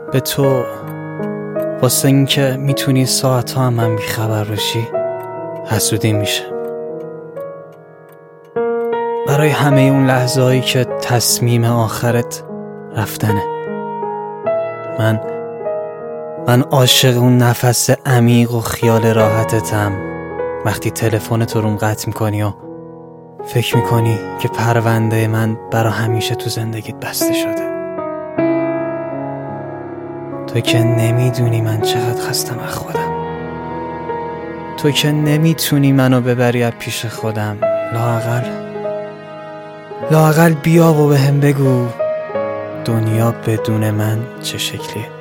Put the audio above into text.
به تو واسه این که میتونی ساعتها هم من بیخبر باشی حسودی میشه. برای همه اون لحظه هایی که تصمیم آخرت رفتنه. من عاشق اون نفس عمیق و خیال راحتتم وقتی تلفنت رو قطع میکنی و فکر میکنی که پرونده من برا همیشه تو زندگیت بسته شده. تو که نمیدونی من چقدر خستم از خودم. تو که نمیتونی منو ببری از پیش خودم. لااقل بیا و بهم بگو دنیا بدون من چه شکلیه.